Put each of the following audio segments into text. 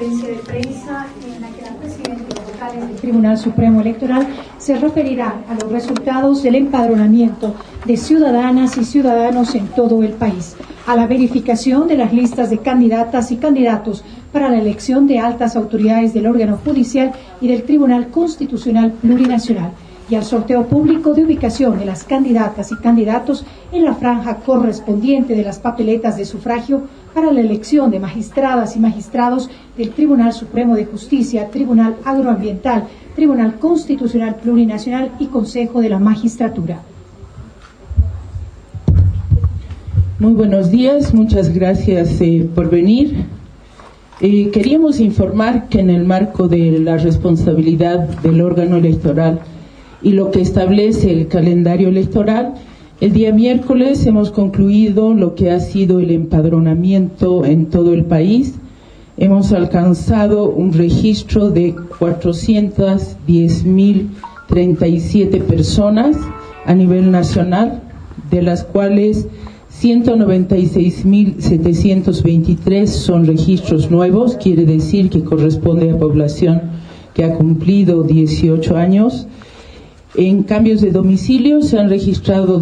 conferencia de prensa en la que la presidenta y los vocales del Tribunal Supremo Electoral se referirán a los resultados del empadronamiento de ciudadanas y ciudadanos en todo el país, a la verificación de las listas de candidatas y candidatos para la elección de altas autoridades del órgano judicial y del Tribunal Constitucional Plurinacional, y al sorteo público de ubicación de las candidatas y candidatos en la franja correspondiente de las papeletas de sufragio para la elección de magistradas y magistrados del Tribunal Supremo de Justicia, Tribunal Agroambiental, Tribunal Constitucional Plurinacional y Consejo de la Magistratura. Muy buenos días, muchas gracias por venir. Queríamos informar que en el marco de la responsabilidad del órgano electoral y lo que establece el calendario electoral, el día miércoles hemos concluido lo que ha sido el empadronamiento en todo el país. Hemos alcanzado un registro de 410.037 personas a nivel nacional, de las cuales 196.723 son registros nuevos, quiere decir que corresponde a población que ha cumplido 18 años. En cambios de domicilio se han registrado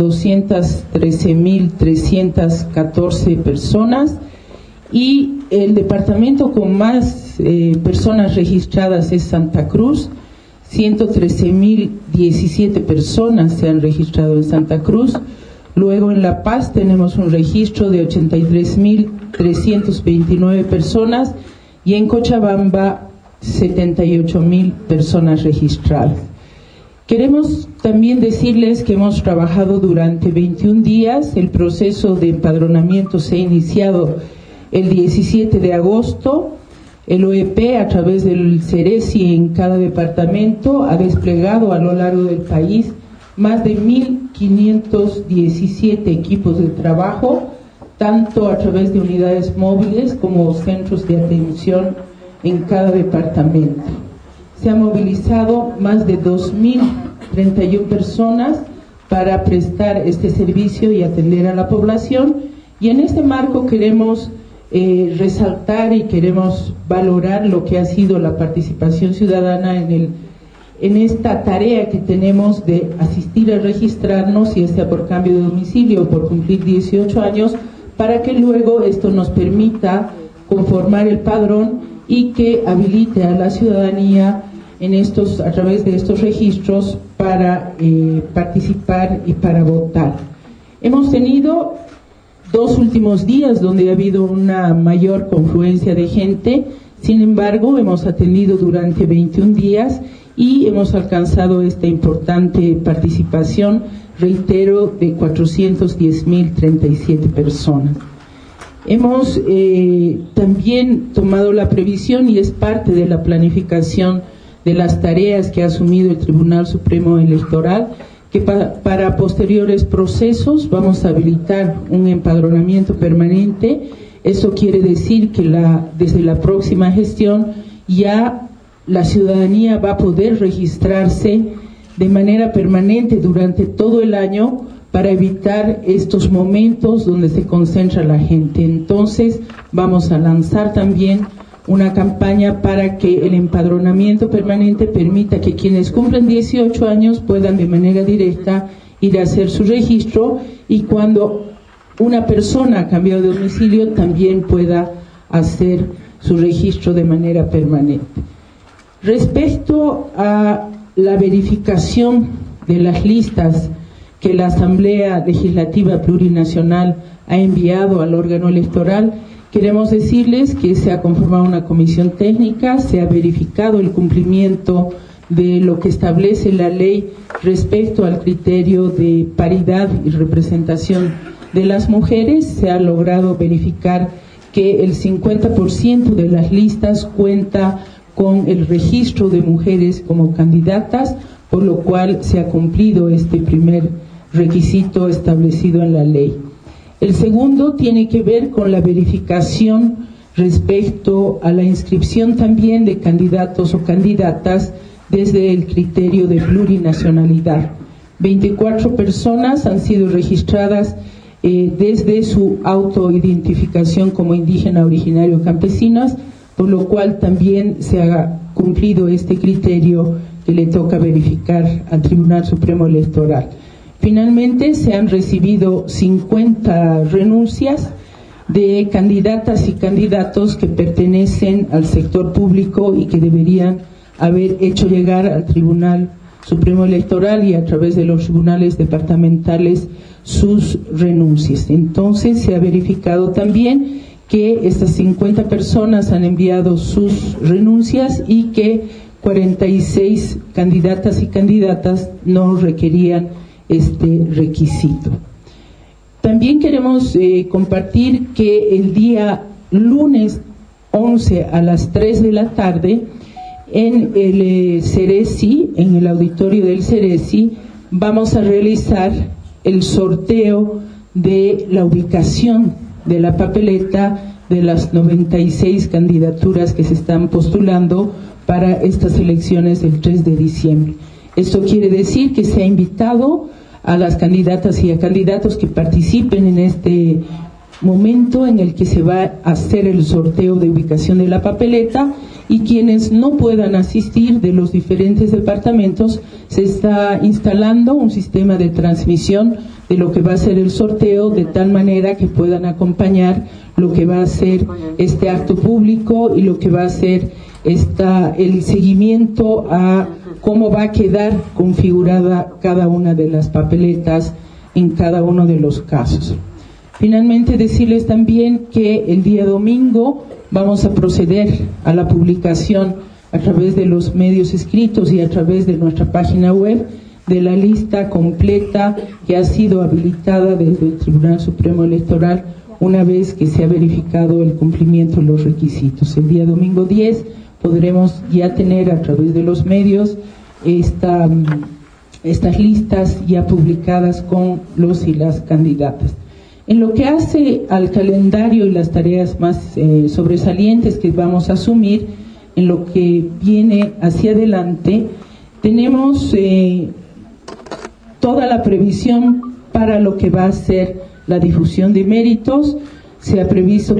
213.314 personas y el departamento con más personas registradas es Santa Cruz. 113.017 personas se han registrado en Santa Cruz. Luego en La Paz tenemos un registro de 83.329 personas y en Cochabamba 78.000 personas registradas. Queremos también decirles que hemos trabajado durante 21 días. El proceso de empadronamiento se ha iniciado el 17 de agosto. El OEP, a través del CERESI en cada departamento, ha desplegado a lo largo del país más de 1.517 equipos de trabajo, tanto a través de unidades móviles como centros de atención en cada departamento. Se han movilizado más de 2.031 personas para prestar este servicio y atender a la población, y en este marco queremos resaltar y queremos valorar lo que ha sido la participación ciudadana en esta tarea que tenemos de asistir a registrarnos, ya sea por cambio de domicilio o por cumplir 18 años, para que luego esto nos permita conformar el padrón y que habilite a la ciudadanía a través de estos registros para participar y para votar. Hemos tenido 2 últimos días donde ha habido una mayor confluencia de gente, sin embargo hemos atendido durante 21 días y hemos alcanzado esta importante participación, reitero, de 410.037 personas. Hemos también tomado la previsión, y es parte de la planificación de las tareas que ha asumido el Tribunal Supremo Electoral, que para posteriores procesos vamos a habilitar un empadronamiento permanente. Eso quiere decir que desde la próxima gestión ya la ciudadanía va a poder registrarse de manera permanente durante todo el año para evitar estos momentos donde se concentra la gente. Entonces vamos a lanzar también una campaña para que el empadronamiento permanente permita que quienes cumplen 18 años puedan de manera directa ir a hacer su registro, y cuando una persona ha cambiado de domicilio también pueda hacer su registro de manera permanente. Respecto a la verificación de las listas que la Asamblea Legislativa Plurinacional ha enviado al órgano electoral, queremos decirles que se ha conformado una comisión técnica, se ha verificado el cumplimiento de lo que establece la ley respecto al criterio de paridad y representación de las mujeres. Se ha logrado verificar que el 50% de las listas cuenta con el registro de mujeres como candidatas, por lo cual se ha cumplido este primer requisito establecido en la ley. El segundo tiene que ver con la verificación respecto a la inscripción también de candidatos o candidatas desde el criterio de plurinacionalidad. 24 personas han sido registradas desde su autoidentificación como indígena originario campesinas por lo cual también se ha cumplido este criterio que le toca verificar al Tribunal Supremo Electoral. Finalmente se han recibido 50 renuncias de candidatas y candidatos que pertenecen al sector público y que deberían haber hecho llegar al Tribunal Supremo Electoral y a través de los tribunales departamentales sus renuncias. Entonces se ha verificado también que estas 50 personas han enviado sus renuncias y que 46 candidatas y candidatas no requerían este requisito. También queremos compartir que el día lunes 11 a las 3 de la tarde en el Ceresi, en el auditorio del Ceresi, vamos a realizar el sorteo de la ubicación de la papeleta de las 96 candidaturas que se están postulando para estas elecciones del 3 de diciembre. Esto quiere decir que se ha invitado a las candidatas y a candidatos que participen en este momento en el que se va a hacer el sorteo de ubicación de la papeleta, y quienes no puedan asistir de los diferentes departamentos, se está instalando un sistema de transmisión de lo que va a ser el sorteo, de tal manera que puedan acompañar lo que va a ser este acto público y lo que va a ser el seguimiento a cómo va a quedar configurada cada una de las papeletas en cada uno de los casos. Finalmente, decirles también que el día domingo vamos a proceder a la publicación a través de los medios escritos y a través de nuestra página web de la lista completa que ha sido habilitada desde el Tribunal Supremo Electoral una vez que se ha verificado el cumplimiento de los requisitos. El día domingo 10 podremos ya tener a través de los medios estas listas ya publicadas con los y las candidatas. En lo que hace al calendario y las tareas más sobresalientes que vamos a asumir, en lo que viene hacia adelante, tenemos toda la previsión para lo que va a ser la difusión de méritos. Se ha previsto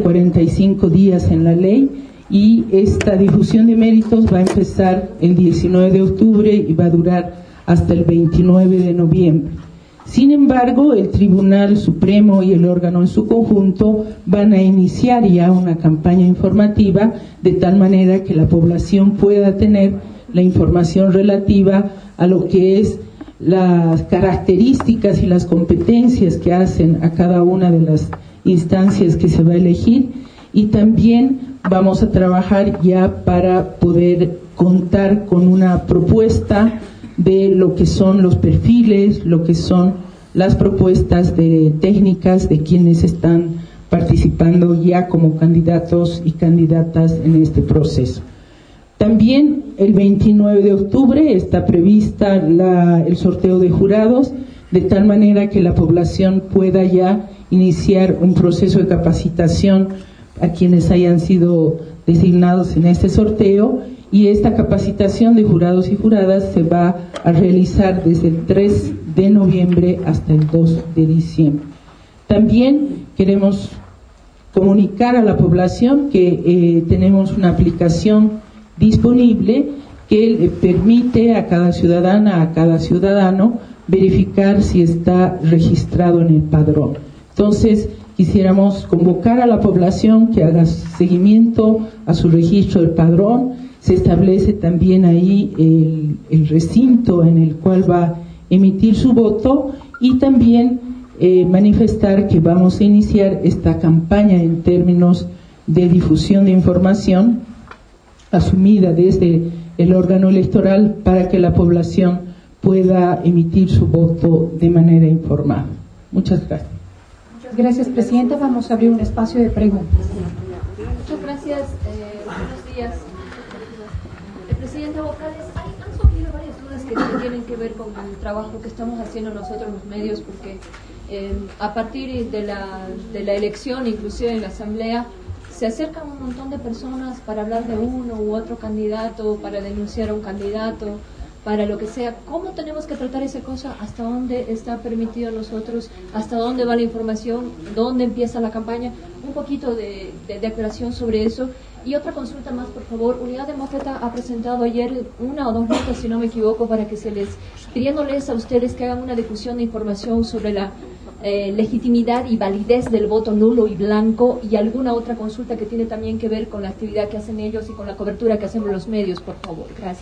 45 días en la ley y esta difusión de méritos va a empezar el 19 de octubre y va a durar hasta el 29 de noviembre. Sin embargo, el Tribunal Supremo y el órgano en su conjunto van a iniciar ya una campaña informativa de tal manera que la población pueda tener la información relativa a lo que es las características y las competencias que hacen a cada una de las instancias que se va a elegir, y también vamos a trabajar ya para poder contar con una propuesta de lo que son los perfiles, lo que son las propuestas de técnicas de quienes están participando ya como candidatos y candidatas en este proceso. También el 29 de octubre está prevista el sorteo de jurados, de tal manera que la población pueda ya iniciar un proceso de capacitación a quienes hayan sido designados en este sorteo, y esta capacitación de jurados y juradas se va a realizar desde el 3 de noviembre hasta el 2 de diciembre. También queremos comunicar a la población que tenemos una aplicación disponible que le permite a cada ciudadana, a cada ciudadano, verificar si está registrado en el padrón. Entonces, quisiéramos convocar a la población que haga seguimiento a su registro del padrón. Se establece también ahí el recinto en el cual va a emitir su voto, y también manifestar que vamos a iniciar esta campaña en términos de difusión de información asumida desde el órgano electoral para que la población pueda emitir su voto de manera informada. Muchas gracias. Muchas gracias, Presidenta. Vamos a abrir un espacio de preguntas. Muchas gracias. Buenos días. Presidenta Vocales, han surgido varias dudas que tienen que ver con el trabajo que estamos haciendo nosotros los medios, porque a partir de la elección, inclusive en la asamblea, se acercan un montón de personas para hablar de uno u otro candidato, para denunciar a un candidato, para lo que sea. ¿Cómo tenemos que tratar esa cosa? ¿Hasta dónde está permitido a nosotros? ¿Hasta dónde va la información? ¿Dónde empieza la campaña? Un poquito de aclaración sobre eso. Y otra consulta más, por favor. Unidad Demócrata ha presentado ayer 1 o 2 notas, si no me equivoco, para que pidiéndoles a ustedes que hagan una difusión de información sobre la legitimidad y validez del voto nulo y blanco, y alguna otra consulta que tiene también que ver con la actividad que hacen ellos y con la cobertura que hacemos los medios, por favor. Gracias.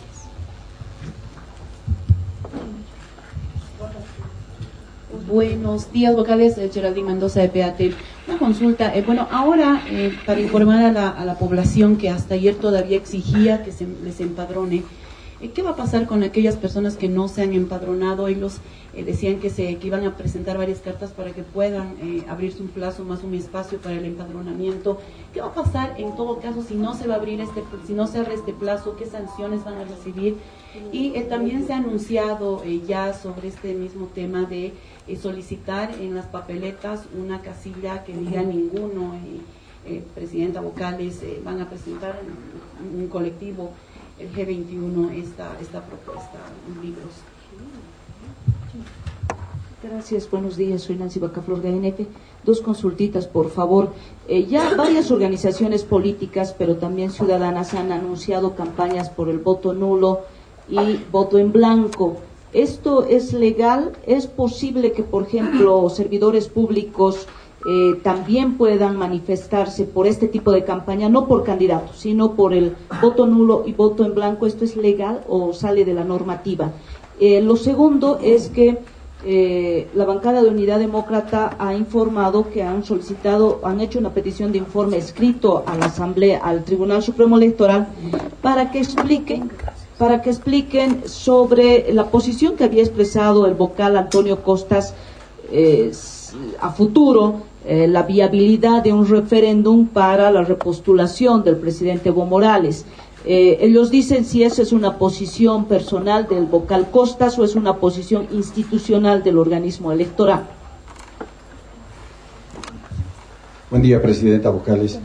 Buenos días, vocales. Geraldine Mendoza de PAT. Una consulta. Ahora, para informar a la población que hasta ayer todavía exigía que se les empadrone, ¿qué va a pasar con aquellas personas que no se han empadronado? Ellos decían que iban a presentar varias cartas para que puedan abrirse un plazo más, un espacio para el empadronamiento. ¿Qué va a pasar en todo caso si no se va a abrir si no se abre este plazo? ¿Qué sanciones van a recibir? Y también se ha anunciado ya sobre este mismo tema de solicitar en las papeletas una casilla que diga ninguno. Presidenta, vocales, van a presentar en un colectivo, el G21, esta propuesta en libros. Gracias, buenos días, soy Nancy Bacaflor de ANF. 2 consultitas, por favor. Ya varias organizaciones políticas, pero también ciudadanas, han anunciado campañas por el voto nulo y voto en blanco. ¿Esto es legal? ¿Es posible que, por ejemplo, servidores públicos también puedan manifestarse por este tipo de campaña, no por candidatos, sino por el voto nulo y voto en blanco? ¿Esto es legal o sale de la normativa? Lo segundo es que la bancada de Unidad Demócrata ha informado que han hecho una petición de informe escrito a la Asamblea, al Tribunal Supremo Electoral, para que expliquen sobre la posición que había expresado el vocal Antonio Costas a futuro, la viabilidad de un referéndum para la repostulación del presidente Evo Morales. Ellos dicen si esa es una posición personal del vocal Costas o es una posición institucional del organismo electoral. Buen día, Presidenta, vocales.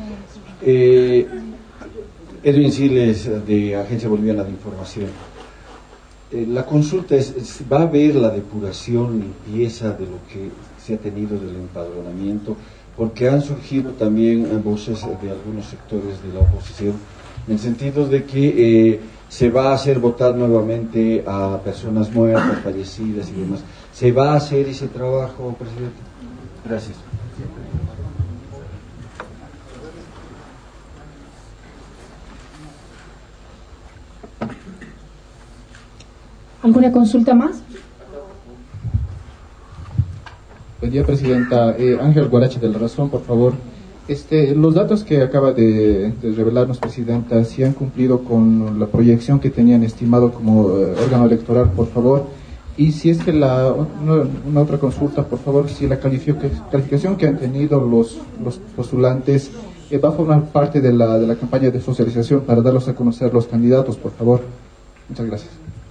Edwin Siles, de Agencia Boliviana de Información. La consulta es, ¿va a haber la depuración, limpieza de lo que se ha tenido del empadronamiento? Porque han surgido también voces de algunos sectores de la oposición en el sentido de que se va a hacer votar nuevamente a personas muertas, fallecidas y demás. ¿Se va a hacer ese trabajo, Presidente? Gracias. ¿Alguna consulta más? Buen día, Presidenta. Ángel Guarache de La Razón, por favor. Los datos que acaba de revelarnos, Presidenta, si han cumplido con la proyección que tenían estimado como órgano electoral, por favor. Y si es que una otra consulta, por favor, si la calificación que han tenido los postulantes va a formar parte de la campaña de socialización para darlos a conocer los candidatos, por favor. Muchas gracias.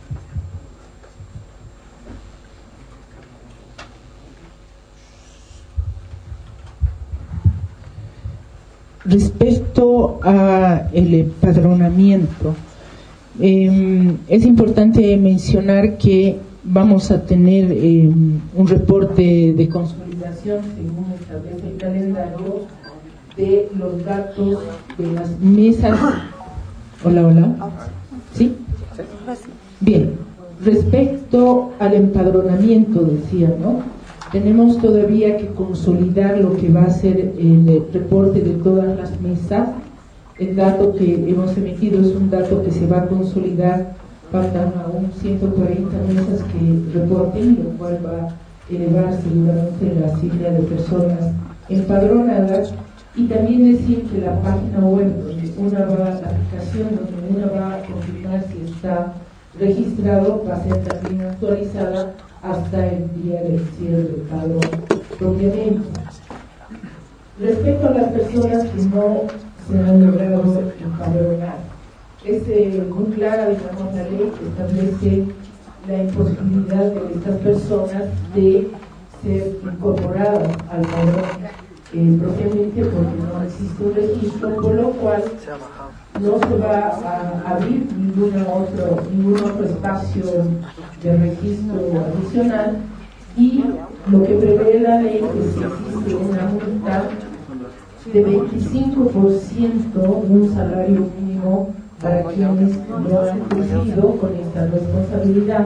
Respecto a el empadronamiento, es importante mencionar que vamos a tener un reporte de consolidación, según establece el calendario, de los datos de las mesas. Hola. ¿Sí? Bien, respecto al empadronamiento, decía, ¿no? Tenemos todavía que consolidar lo que va a ser el reporte de todas las mesas. El dato que hemos emitido es un dato que se va a consolidar. Faltan aún 140 mesas que reporten, lo cual va a elevar seguramente la cifra de personas empadronadas. Y también decir que la página web, la aplicación donde una va a confirmar si está registrado, va a ser también actualizada hasta el día del cierre del padrón propiamente. Respecto a las personas que no se han logrado empadronar, es muy clara, digamos, la ley que establece la imposibilidad de estas personas de ser incorporadas al padrón propiamente porque no existe un registro, por lo cual no se va a abrir ningún otro espacio de registro adicional, y lo que prevé la ley es que si existe una multa de 25% de un salario mínimo para quienes no han cumplido con esta responsabilidad.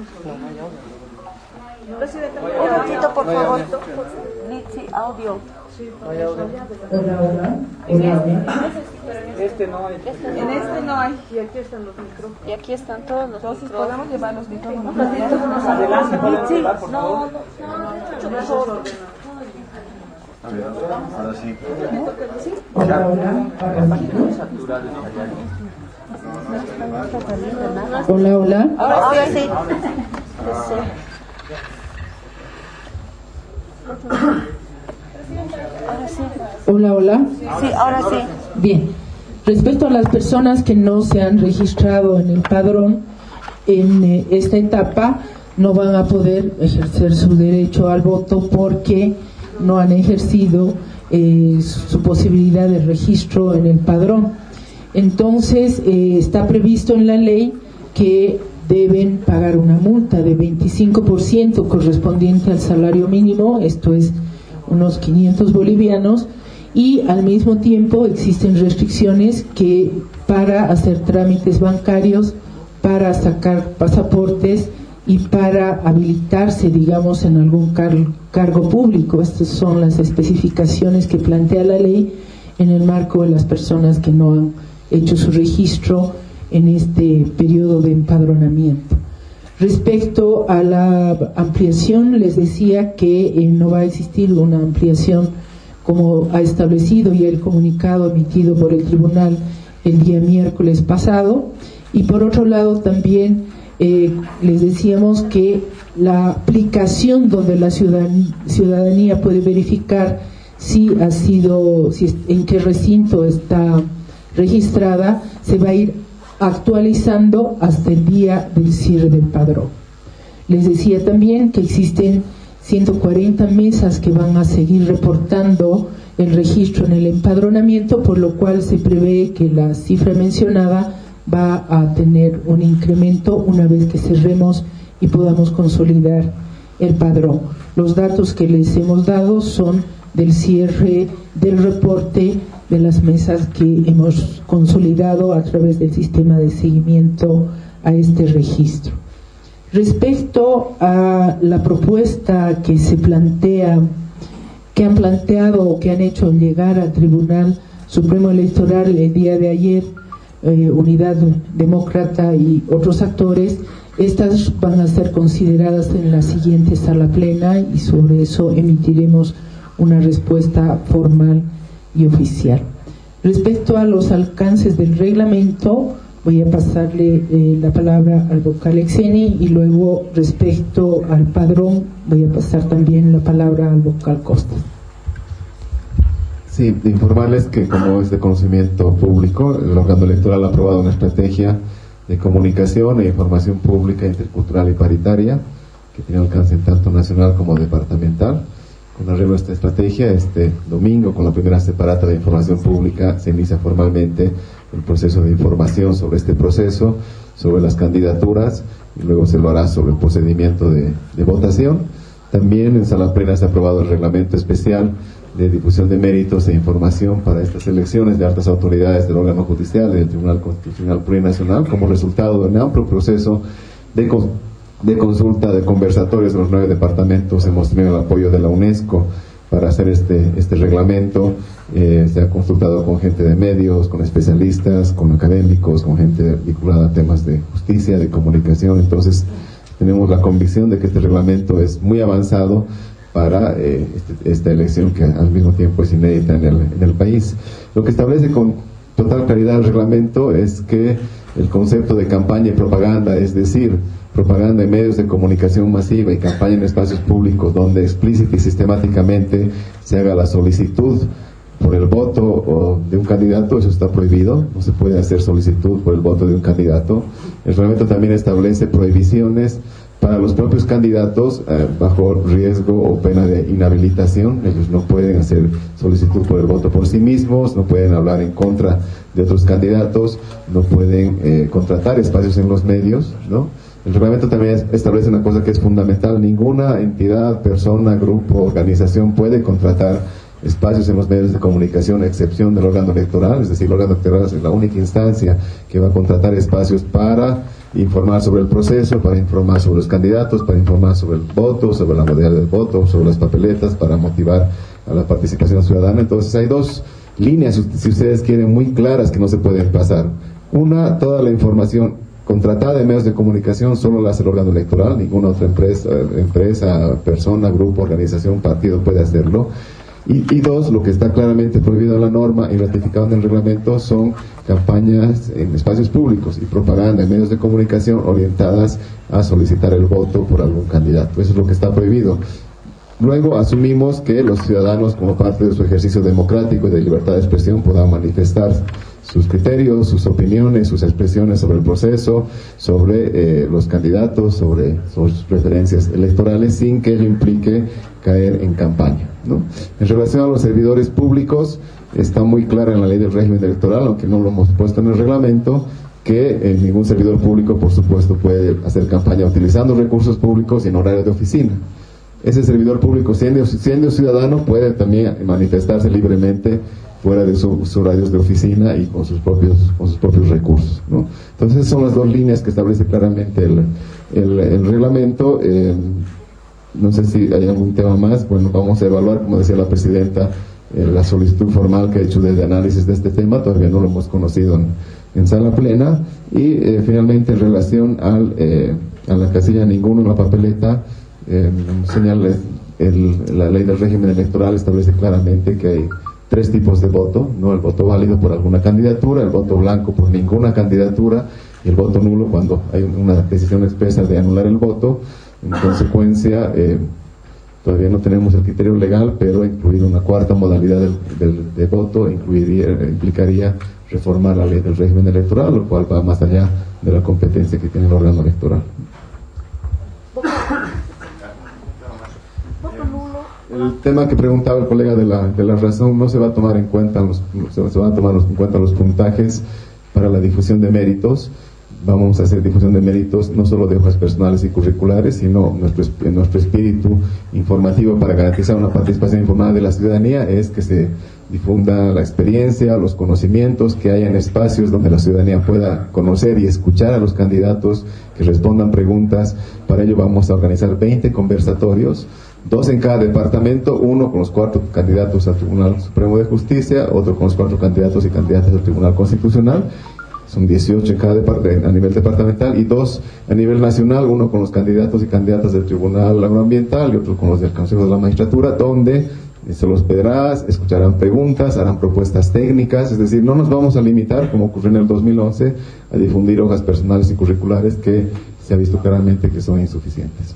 Presidenta, un momentito, por favor. Litsi, audio. Hola. Este no hay. En este no hay. Y aquí están los micrófonos. Y aquí están todos los micrófonos. ¿Podemos llevar los micrófonos? Adelante, ¿pueden llevar, por favor? No. A ver, ahora sí. Hola. Ahora sí. Hola. Sí, ahora sí. Bien. Respecto a las personas que no se han registrado en el padrón, en esta etapa no van a poder ejercer su derecho al voto porque no han ejercido su posibilidad de registro en el padrón. Entonces, está previsto en la ley que deben pagar una multa de 25% correspondiente al salario mínimo, esto es unos 500 bolivianos, y al mismo tiempo existen restricciones que para hacer trámites bancarios, para sacar pasaportes y para habilitarse, digamos, en algún cargo público. Estas son las especificaciones que plantea la ley en el marco de las personas que no han hecho su registro en este periodo de empadronamiento. Respecto a la ampliación, les decía que no va a existir una ampliación como ha establecido ya el comunicado emitido por el tribunal el día miércoles pasado, y por otro lado también les decíamos que la aplicación donde la ciudadanía puede verificar en qué recinto está registrada, se va a ir actualizando hasta el día del cierre del padrón. Les decía también que existen 140 mesas que van a seguir reportando el registro en el empadronamiento, por lo cual se prevé que la cifra mencionada va a tener un incremento una vez que cerremos y podamos consolidar el padrón. Los datos que les hemos dado son del cierre del reporte de las mesas que hemos consolidado a través del sistema de seguimiento a este registro. Respecto a la propuesta que se plantea, que han planteado o que han hecho llegar al Tribunal Supremo Electoral el día de ayer, Unidad Demócrata y otros actores, estas van a ser consideradas en la siguiente sala plena y sobre eso emitiremos una respuesta formal y oficial. Respecto a los alcances del reglamento, voy a pasarle la palabra al vocal Exeni, y luego respecto al padrón voy a pasar también la palabra al vocal Costa. Sí, de informarles que, como es de conocimiento público, el órgano electoral ha aprobado una estrategia de comunicación e información pública, intercultural y paritaria que tiene alcance tanto nacional como departamental. Con arreglo a esta estrategia, este domingo, con la primera separata de información pública, se inicia formalmente el proceso de información sobre este proceso, sobre las candidaturas, y luego se lo hará sobre el procedimiento de votación. También en sala plena se ha aprobado el reglamento especial de difusión de méritos e información para estas elecciones de altas autoridades del órgano judicial y del Tribunal Constitucional Plurinacional, como resultado de un amplio proceso de consulta, de conversatorios de los 9 departamentos. Hemos tenido el apoyo de la UNESCO para hacer este reglamento. Se ha consultado con gente de medios, con especialistas, con académicos, con gente vinculada a temas de justicia, de comunicación. Entonces tenemos la convicción de que este reglamento es muy avanzado para esta elección, que al mismo tiempo es inédita en el país. Lo que establece con total claridad el reglamento es que el concepto de campaña y propaganda, es decir, propaganda en medios de comunicación masiva y campaña en espacios públicos donde explícita y sistemáticamente se haga la solicitud por el voto de un candidato, eso está prohibido. No se puede hacer solicitud por el voto de un candidato. El reglamento también establece prohibiciones Para los propios candidatos, bajo riesgo o pena de inhabilitación, ellos no pueden hacer solicitud por el voto por sí mismos, no pueden hablar en contra de otros candidatos, no pueden contratar espacios en los medios, ¿no? El reglamento también establece una cosa que es fundamental: ninguna entidad, persona, grupo, organización puede contratar espacios en los medios de comunicación a excepción del órgano electoral. Es decir, el órgano electoral es la única instancia que va a contratar espacios para informar sobre el proceso, para informar sobre los candidatos, para informar sobre el voto, sobre la modalidad del voto, sobre las papeletas, para motivar a la participación ciudadana. Entonces hay dos líneas, si ustedes quieren, muy claras que no se pueden pasar. Una, toda la información contratada en medios de comunicación solo la hace el órgano electoral, ninguna otra empresa, persona, grupo, organización, partido puede hacerlo. Y dos, lo que está claramente prohibido en la norma y ratificado en el reglamento son campañas en espacios públicos y propaganda en medios de comunicación orientadas a solicitar el voto por algún candidato. Eso es lo que está prohibido. Luego asumimos que los ciudadanos, como parte de su ejercicio democrático y de libertad de expresión, puedan manifestar sus criterios, sus opiniones, sus expresiones sobre el proceso, sobre los candidatos, sobre sus preferencias electorales, sin que ello implique caer en campaña, ¿no? En relación a los servidores públicos, está muy clara en la ley del régimen electoral, aunque no lo hemos puesto en el reglamento, que ningún servidor público, por supuesto, puede hacer campaña utilizando recursos públicos y en horario de oficina. Ese servidor público, siendo ciudadano, puede también manifestarse libremente fuera de sus horarios de oficina y con sus propios recursos, ¿no? Entonces son las dos líneas que establece claramente el reglamento. No sé si hay algún tema más. Bueno, vamos a evaluar, como decía la presidenta, la solicitud formal que ha hecho de análisis de este tema. Todavía no lo hemos conocido en sala plena. Y finalmente, en relación a la casilla ninguno en la papeleta, señala la ley del régimen electoral establece claramente que hay tres tipos de voto, ¿no? El voto válido por alguna candidatura, el voto blanco por ninguna candidatura y el voto nulo cuando hay una decisión expresa de anular el voto. En consecuencia, todavía no tenemos el criterio legal, pero incluir una cuarta modalidad de voto implicaría reformar la ley del régimen electoral, lo cual va más allá de la competencia que tiene el órgano electoral. El tema que preguntaba el colega de la razón, no se va a tomar en cuenta se van a tomar en cuenta los puntajes para la difusión de méritos. Vamos a hacer difusión de méritos no solo de hojas personales y curriculares, sino nuestro espíritu informativo para garantizar una participación informada de la ciudadanía es que se difunda la experiencia, los conocimientos, que haya en espacios donde la ciudadanía pueda conocer y escuchar a los candidatos, que respondan preguntas. Para ello vamos a organizar 20 conversatorios, 2 en cada departamento, uno con los 4 candidatos al Tribunal Supremo de Justicia, otro con los 4 candidatos y candidatas al Tribunal Constitucional. Son 18 en cada a nivel departamental y 2 a nivel nacional, uno con los candidatos y candidatas del Tribunal Agroambiental y otro con los del Consejo de la Magistratura, donde se los pedirás, escucharán preguntas, harán propuestas técnicas. Es decir, no nos vamos a limitar, como ocurrió en el 2011, a difundir hojas personales y curriculares que se ha visto claramente que son insuficientes.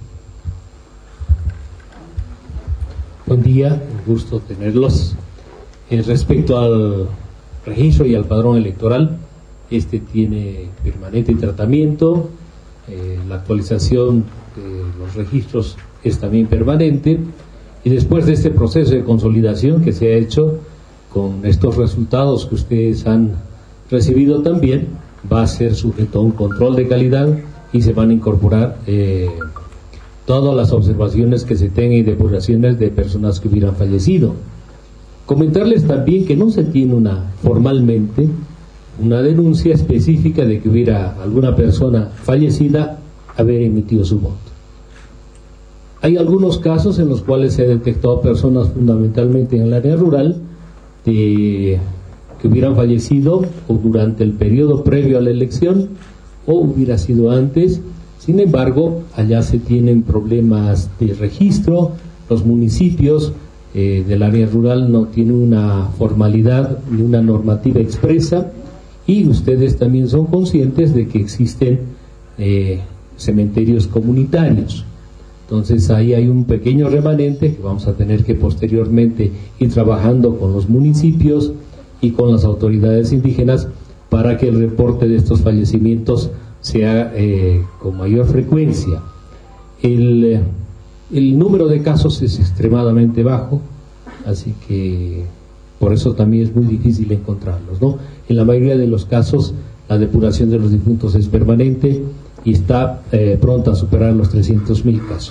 Buen día, un gusto tenerlos. Respecto al registro y al padrón electoral, este tiene permanente tratamiento, la actualización de los registros es también permanente, y después de este proceso de consolidación que se ha hecho con estos resultados que ustedes han recibido también, va a ser sujeto a un control de calidad y se van a incorporar todas las observaciones que se tengan y depuraciones de personas que hubieran fallecido. Comentarles también que no se tiene formalmente una denuncia específica de que hubiera alguna persona fallecida haber emitido su voto. Hay algunos casos en los cuales se ha detectado personas fundamentalmente en el área rural que hubieran fallecido o durante el periodo previo a la elección o hubiera sido antes. Sin embargo, allá se tienen problemas de registro. Los municipios del área rural no tienen una formalidad ni una normativa expresa, y ustedes también son conscientes de que existen cementerios comunitarios. Entonces ahí hay un pequeño remanente que vamos a tener que posteriormente ir trabajando con los municipios y con las autoridades indígenas para que el reporte de estos fallecimientos sea con mayor frecuencia. el número de casos es extremadamente bajo, así que por eso también es muy difícil encontrarlos, ¿no? En la mayoría de los casos la depuración de los difuntos es permanente y está pronta a superar los 300.000 casos.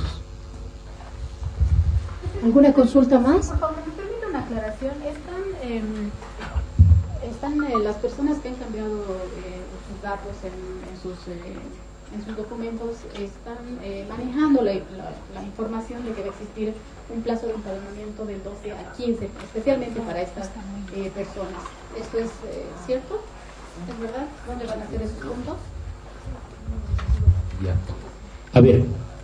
¿Alguna consulta más? Por favor, me permite una aclaración. ¿Están las personas que han cambiado sus datos en sus documentos, están manejando la información de que va a existir un plazo de empadronamiento del 12 a 15, especialmente para estas personas? ¿Esto es cierto? ¿Es verdad? ¿Dónde van a ser esos puntos? Ya. A ver,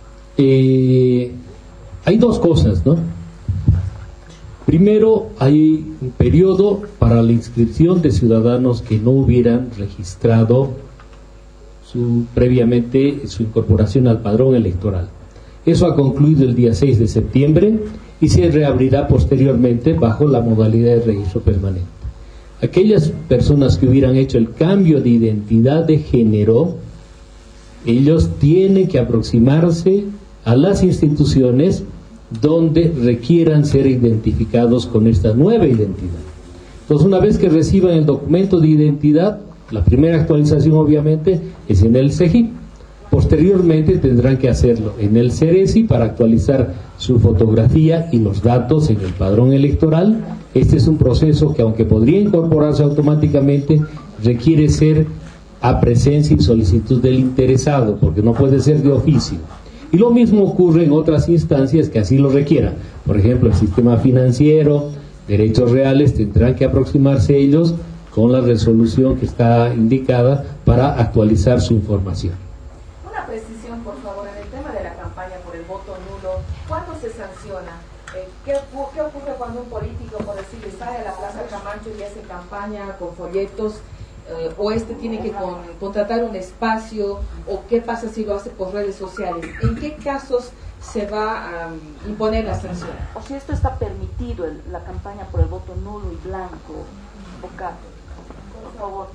hay dos cosas, ¿no? Primero, hay un periodo para la inscripción de ciudadanos que no hubieran registrado previamente su incorporación al padrón electoral. Eso ha concluido el día 6 de septiembre y se reabrirá posteriormente bajo la modalidad de registro permanente. Aquellas personas que hubieran hecho el cambio de identidad de género, ellos tienen que aproximarse a las instituciones donde requieran ser identificados con esta nueva identidad. Entonces, una vez que reciban el documento de identidad, la primera actualización obviamente es en el CEGIP. Posteriormente tendrán que hacerlo en el CERESI para actualizar su fotografía y los datos en el padrón electoral. Este es un proceso que, aunque podría incorporarse automáticamente, requiere ser a presencia y solicitud del interesado, porque no puede ser de oficio. Y lo mismo ocurre en otras instancias que así lo requieran. Por ejemplo, el sistema financiero, derechos reales, tendrán que aproximarse ellos con la resolución que está indicada para actualizar su información. Una precisión, por favor, en el tema de la campaña por el voto nulo, ¿cuándo se sanciona? ¿Qué ocurre cuando un político, por decirle, sale a la Plaza Camacho y hace campaña con folletos? ¿O tiene que contratar un espacio? ¿O qué pasa si lo hace por redes sociales? ¿En qué casos se va a imponer la sanción? O si esto está permitido, la campaña por el voto nulo y blanco, vocal. Por favor.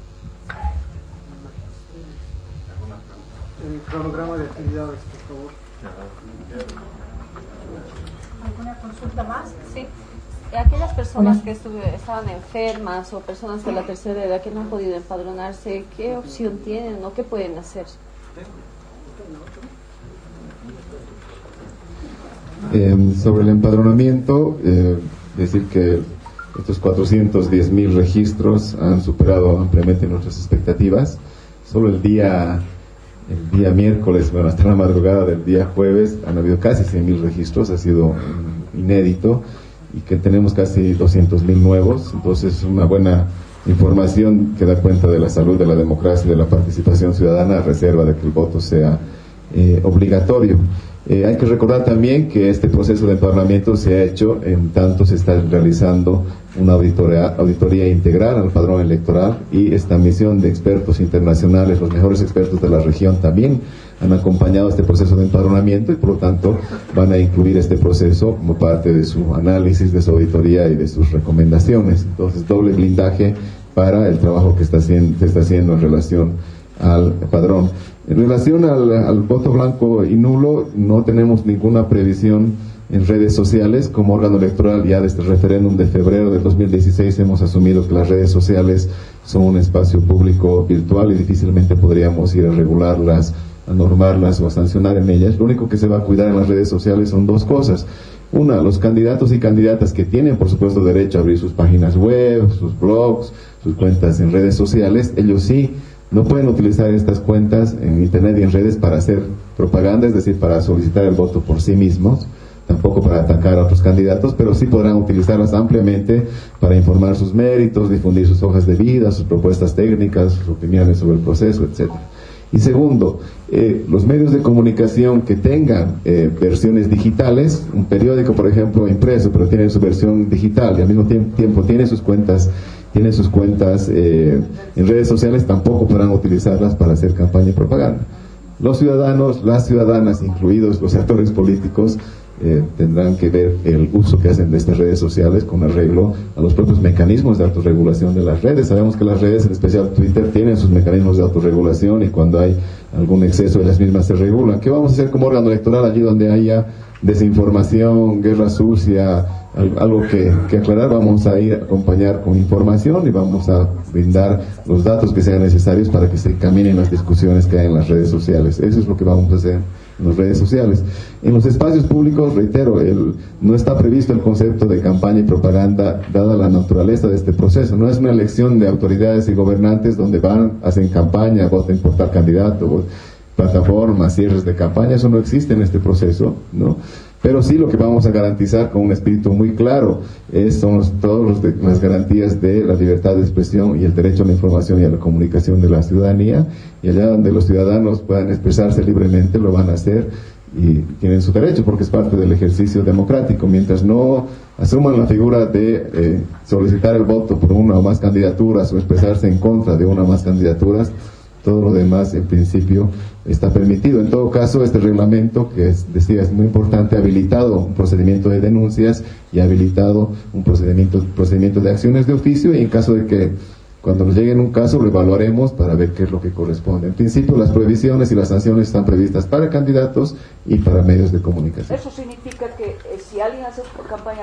El cronograma de actividades, por favor. ¿Alguna consulta más? Sí. Aquellas personas que estaban enfermas o personas de la tercera edad que no han podido empadronarse, ¿qué opción tienen o qué pueden hacer? Sobre el empadronamiento, decir que estos 410.000 registros han superado ampliamente nuestras expectativas. Solo el día miércoles, bueno, hasta la madrugada del día jueves, han habido casi 100.000 registros, ha sido inédito, y que tenemos casi 200.000 nuevos. Entonces, una buena información que da cuenta de la salud de la democracia y de la participación ciudadana, a reserva de que el voto sea obligatorio. Hay que recordar también que este proceso de empadronamiento se ha hecho en tanto se está realizando una auditoría integral al padrón electoral, y esta misión de expertos internacionales, los mejores expertos de la región, también han acompañado este proceso de empadronamiento, y por lo tanto van a incluir este proceso como parte de su análisis, de su auditoría y de sus recomendaciones. Entonces, doble blindaje para el trabajo que se está haciendo en relación al padrón. En relación al voto blanco y nulo, no tenemos ninguna previsión en redes sociales. Como órgano electoral, ya desde el referéndum de febrero de 2016 hemos asumido que las redes sociales son un espacio público virtual y difícilmente podríamos ir a regularlas, a normarlas o a sancionar en ellas. Lo único que se va a cuidar en las redes sociales son dos cosas. Una, los candidatos y candidatas que tienen, por supuesto, derecho a abrir sus páginas web, sus blogs, sus cuentas en redes sociales, ellos sí no pueden utilizar estas cuentas en internet y en redes para hacer propaganda, es decir, para solicitar el voto por sí mismos, tampoco para atacar a otros candidatos, pero sí podrán utilizarlas ampliamente para informar sus méritos, difundir sus hojas de vida, sus propuestas técnicas, sus opiniones sobre el proceso, etcétera. Y segundo, los medios de comunicación que tengan versiones digitales, un periódico, por ejemplo, impreso, pero tiene su versión digital y al mismo tiempo tiene sus cuentas en redes sociales, tampoco podrán utilizarlas para hacer campaña y propaganda. Los ciudadanos, las ciudadanas, incluidos los actores políticos, tendrán que ver el uso que hacen de estas redes sociales con arreglo a los propios mecanismos de autorregulación de las redes. Sabemos que las redes, en especial Twitter, tienen sus mecanismos de autorregulación y cuando hay algún exceso de las mismas se regulan. ¿Qué vamos a hacer como órgano electoral allí donde haya desinformación, guerra sucia, algo que aclarar? Vamos a ir a acompañar con información y vamos a brindar los datos que sean necesarios para que se caminen las discusiones que hay en las redes sociales. Eso es lo que vamos a hacer en las redes sociales. En los espacios públicos, reitero, no está previsto el concepto de campaña y propaganda dada la naturaleza de este proceso. No es una elección de autoridades y gobernantes donde hacen campaña, voten por tal candidato, plataformas, cierres de campaña. Eso no existe en este proceso, ¿no? Pero sí lo que vamos a garantizar con un espíritu muy claro son todas las garantías de la libertad de expresión y el derecho a la información y a la comunicación de la ciudadanía, y allá donde los ciudadanos puedan expresarse libremente lo van a hacer y tienen su derecho porque es parte del ejercicio democrático. Mientras no asuman la figura de solicitar el voto por una o más candidaturas o expresarse en contra de una o más candidaturas, todo lo demás en principio está permitido. En todo caso, este reglamento, que decía es muy importante, ha habilitado un procedimiento de denuncias y ha habilitado un procedimiento de acciones de oficio, y en caso de que cuando nos llegue en un caso lo evaluaremos para ver qué es lo que corresponde. En principio, las prohibiciones y las sanciones están previstas para candidatos y para medios de comunicación. Eso significa que si alguien hace campaña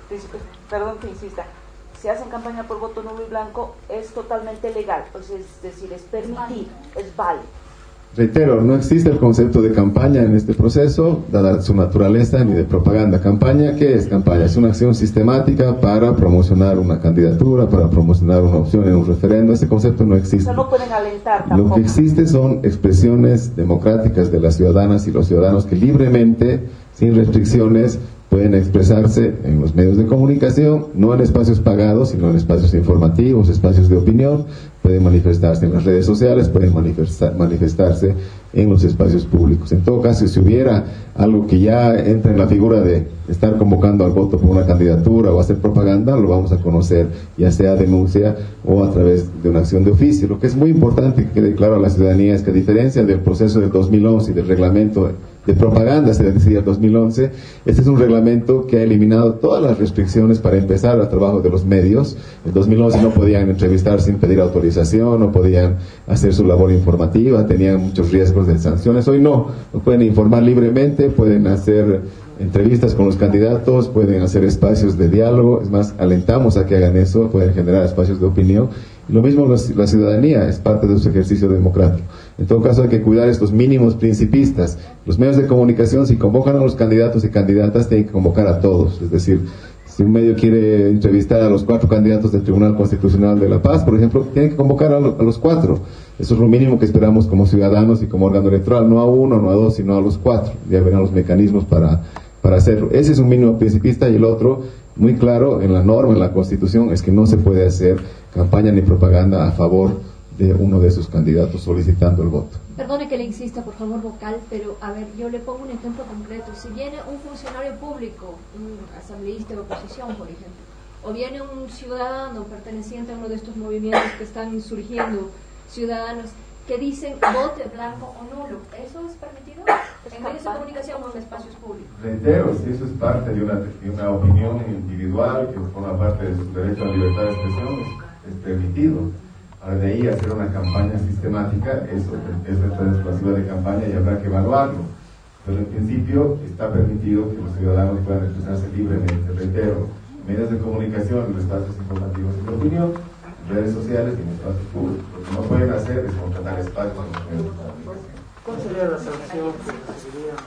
perdón que insista, si hacen campaña por voto nulo y blanco, es totalmente legal, pues es decir, es permitido, es válido. Reitero, no existe el concepto de campaña en este proceso, dada su naturaleza, ni de propaganda. ¿Campaña qué es campaña? Es una acción sistemática para promocionar una candidatura, para promocionar una opción en un referendo. Ese concepto no existe. O sea, no pueden alentar tampoco. Lo que existe son expresiones democráticas de las ciudadanas y los ciudadanos que libremente, sin restricciones, pueden expresarse en los medios de comunicación, no en espacios pagados, sino en espacios informativos, espacios de opinión. Pueden manifestarse en las redes sociales, pueden manifestarse en los espacios públicos. En todo caso, si hubiera algo que ya entra en la figura de estar convocando al voto por una candidatura o hacer propaganda, lo vamos a conocer, ya sea denuncia o a través de una acción de oficio. Lo que es muy importante que quede claro a la ciudadanía es que, a diferencia del proceso del 2011 y del reglamento de propaganda, se decía el 2011, este es un reglamento que ha eliminado todas las restricciones para empezar el trabajo de los medios. En 2011 no podían entrevistar sin pedir autorización, no podían hacer su labor informativa, tenían muchos riesgos de sanciones. Hoy no pueden informar libremente, pueden hacer entrevistas con los candidatos, pueden hacer espacios de diálogo. Es más, alentamos a que hagan eso, pueden generar espacios de opinión. Lo mismo la ciudadanía, es parte de su ejercicio democrático. En todo caso, hay que cuidar estos mínimos principistas. Los medios de comunicación, si convocan a los candidatos y candidatas, tienen que convocar a todos. Es decir, si un medio quiere entrevistar a los 4 candidatos del Tribunal Constitucional de La Paz, por ejemplo, tienen que convocar a los 4. Eso es lo mínimo que esperamos como ciudadanos y como órgano electoral, no a 1, no a 2, sino a los 4. Ya verán los mecanismos para hacerlo. Ese es un mínimo principista, y el otro, muy claro en la norma, en la Constitución, es que no se puede hacer campaña ni propaganda a favor de uno de esos candidatos solicitando el voto. Perdone que le insista, por favor, vocal, pero a ver, yo le pongo un ejemplo concreto. Si viene un funcionario público, un asambleísta de oposición, por ejemplo, o viene un ciudadano perteneciente a uno de estos movimientos que están surgiendo, ciudadanos que dicen vote blanco o nulo, ¿eso es permitido en medios de comunicación o en espacios públicos? Reitero, si eso es parte de una opinión individual que forma parte de su derecho a la libertad de expresión, es permitido. Ahora, de ahí hacer una campaña sistemática, eso es exclusiva de campaña y habrá que evaluarlo. Pero en principio está permitido que los ciudadanos puedan expresarse libremente. Reitero, medios de comunicación, en espacios informativos y de opinión, redes sociales y en espacios públicos. Lo que no pueden hacer es contratar espacios en los medios de comunicación. ¿Cuál sería la sanción que recibirían?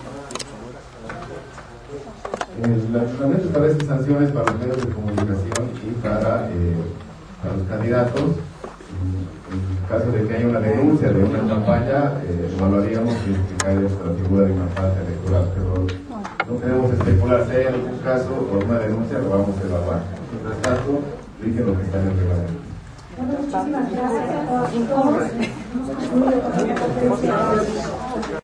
El reglamento establece sanciones para los medios de comunicación y para los candidatos. En caso de que haya una denuncia de una campaña, evaluaríamos si cae dentro de la figura de una falta electoral, pero no queremos especular. Si hay algún caso o una denuncia, lo vamos a evaluar. Mientras tanto, rige lo que está en el reglamento. Muchísimas gracias.